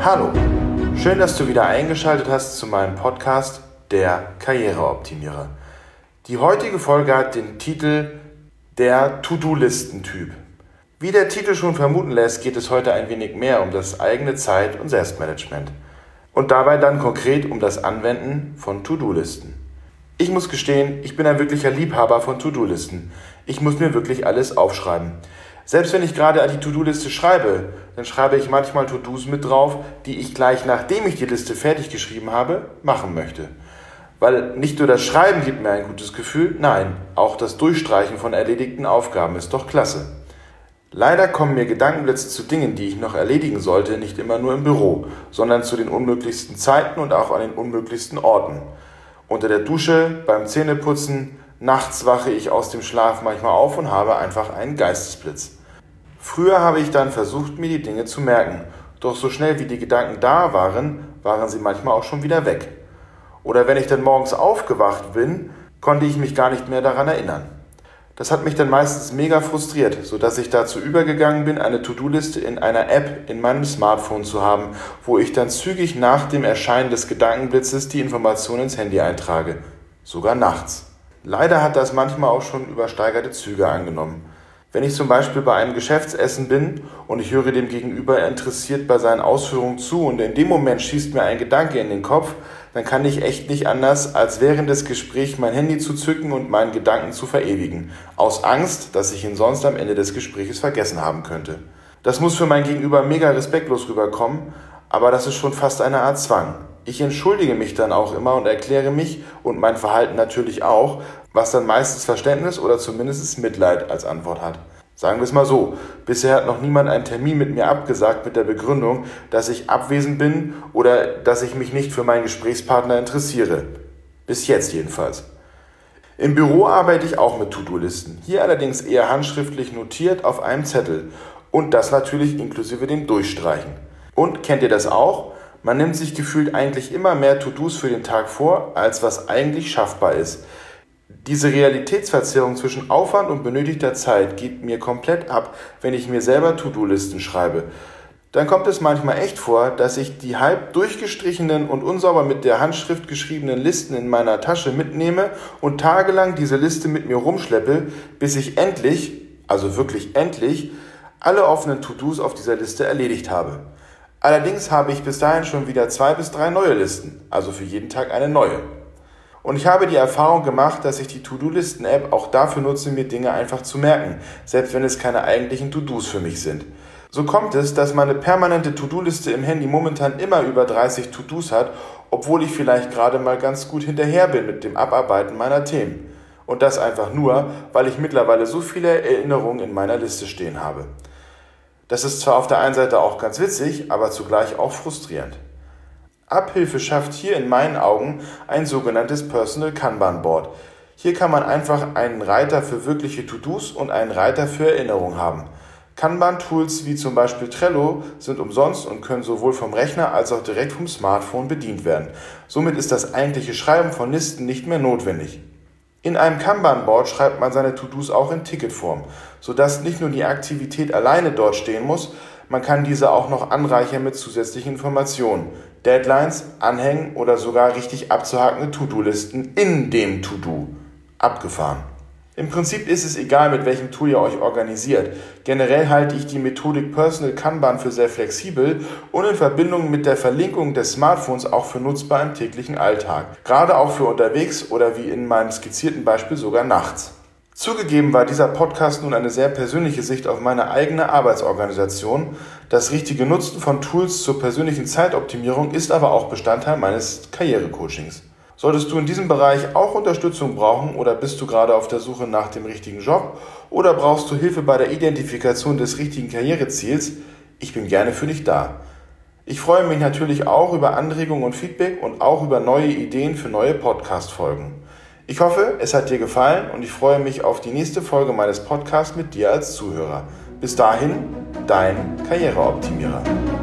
Hallo, schön, dass du wieder eingeschaltet hast zu meinem Podcast Der Karriereoptimierer. Die heutige Folge hat den Titel Der To-Do-Listen-Typ. Wie der Titel schon vermuten lässt, geht es heute ein wenig mehr um das eigene Zeit- und Selbstmanagement. Und dabei dann konkret um das Anwenden von To-Do-Listen. Ich muss gestehen, ich bin ein wirklicher Liebhaber von To-Do-Listen. Ich muss mir wirklich alles aufschreiben. Selbst wenn ich gerade an die To-Do-Liste schreibe, dann schreibe ich manchmal To-Dos mit drauf, die ich gleich nachdem ich die Liste fertig geschrieben habe, machen möchte. Weil nicht nur das Schreiben gibt mir ein gutes Gefühl, nein, auch das Durchstreichen von erledigten Aufgaben ist doch klasse. Leider kommen mir Gedankenblitze zu Dingen, die ich noch erledigen sollte, nicht immer nur im Büro, sondern zu den unmöglichsten Zeiten und auch an den unmöglichsten Orten. Unter der Dusche, beim Zähneputzen, nachts wache ich aus dem Schlaf manchmal auf und habe einfach einen Geistesblitz. Früher habe ich dann versucht, mir die Dinge zu merken, doch so schnell wie die Gedanken da waren, waren sie manchmal auch schon wieder weg. Oder wenn ich dann morgens aufgewacht bin, konnte ich mich gar nicht mehr daran erinnern. Das hat mich dann meistens mega frustriert, sodass ich dazu übergegangen bin, eine To-Do-Liste in einer App in meinem Smartphone zu haben, wo ich dann zügig nach dem Erscheinen des Gedankenblitzes die Informationen ins Handy eintrage. Sogar nachts. Leider hat das manchmal auch schon übersteigerte Züge angenommen. Wenn ich zum Beispiel bei einem Geschäftsessen bin und ich höre dem Gegenüber interessiert bei seinen Ausführungen zu und in dem Moment schießt mir ein Gedanke in den Kopf, dann kann ich echt nicht anders, als während des Gesprächs mein Handy zu zücken und meinen Gedanken zu verewigen, aus Angst, dass ich ihn sonst am Ende des Gesprächs vergessen haben könnte. Das muss für mein Gegenüber mega respektlos rüberkommen, aber das ist schon fast eine Art Zwang. Ich entschuldige mich dann auch immer und erkläre mich und mein Verhalten natürlich auch, was dann meistens Verständnis oder zumindest Mitleid als Antwort hat. Sagen wir es mal so, bisher hat noch niemand einen Termin mit mir abgesagt mit der Begründung, dass ich abwesend bin oder dass ich mich nicht für meinen Gesprächspartner interessiere. Bis jetzt jedenfalls. Im Büro arbeite ich auch mit To-Do-Listen, hier allerdings eher handschriftlich notiert auf einem Zettel und das natürlich inklusive dem Durchstreichen. Und kennt ihr das auch? Man nimmt sich gefühlt eigentlich immer mehr To-Dos für den Tag vor, als was eigentlich schaffbar ist. Diese Realitätsverzerrung zwischen Aufwand und benötigter Zeit geht mir komplett ab, wenn ich mir selber To-Do-Listen schreibe. Dann kommt es manchmal echt vor, dass ich die halb durchgestrichenen und unsauber mit der Handschrift geschriebenen Listen in meiner Tasche mitnehme und tagelang diese Liste mit mir rumschleppe, bis ich endlich, also wirklich endlich, alle offenen To-Dos auf dieser Liste erledigt habe. Allerdings habe ich bis dahin schon wieder 2 bis 3 neue Listen, also für jeden Tag eine neue. Und ich habe die Erfahrung gemacht, dass ich die To-Do-Listen-App auch dafür nutze, mir Dinge einfach zu merken, selbst wenn es keine eigentlichen To-Dos für mich sind. So kommt es, dass meine permanente To-Do-Liste im Handy momentan immer über 30 To-Dos hat, obwohl ich vielleicht gerade mal ganz gut hinterher bin mit dem Abarbeiten meiner Themen. Und das einfach nur, weil ich mittlerweile so viele Erinnerungen in meiner Liste stehen habe. Das ist zwar auf der einen Seite auch ganz witzig, aber zugleich auch frustrierend. Abhilfe schafft hier in meinen Augen ein sogenanntes Personal Kanban Board. Hier kann man einfach einen Reiter für wirkliche To-Dos und einen Reiter für Erinnerungen haben. Kanban-Tools wie zum Beispiel Trello sind umsonst und können sowohl vom Rechner als auch direkt vom Smartphone bedient werden. Somit ist das eigentliche Schreiben von Listen nicht mehr notwendig. In einem Kanban-Board schreibt man seine To-Dos auch in Ticketform, sodass nicht nur die Aktivität alleine dort stehen muss, man kann diese auch noch anreichern mit zusätzlichen Informationen, Deadlines, Anhängen oder sogar richtig abzuhakende To-Do-Listen in dem To-Do. Abgefahren. Im Prinzip ist es egal, mit welchem Tool ihr euch organisiert. Generell halte ich die Methodik Personal Kanban für sehr flexibel und in Verbindung mit der Verlinkung des Smartphones auch für nutzbar im täglichen Alltag. Gerade auch für unterwegs oder wie in meinem skizzierten Beispiel sogar nachts. Zugegeben war dieser Podcast nun eine sehr persönliche Sicht auf meine eigene Arbeitsorganisation. Das richtige Nutzen von Tools zur persönlichen Zeitoptimierung ist aber auch Bestandteil meines Karrierecoachings. Solltest du in diesem Bereich auch Unterstützung brauchen oder bist du gerade auf der Suche nach dem richtigen Job oder brauchst du Hilfe bei der Identifikation des richtigen Karriereziels? Ich bin gerne für dich da. Ich freue mich natürlich auch über Anregungen und Feedback und auch über neue Ideen für neue Podcast-Folgen. Ich hoffe, es hat dir gefallen und ich freue mich auf die nächste Folge meines Podcasts mit dir als Zuhörer. Bis dahin, dein Karriereoptimierer.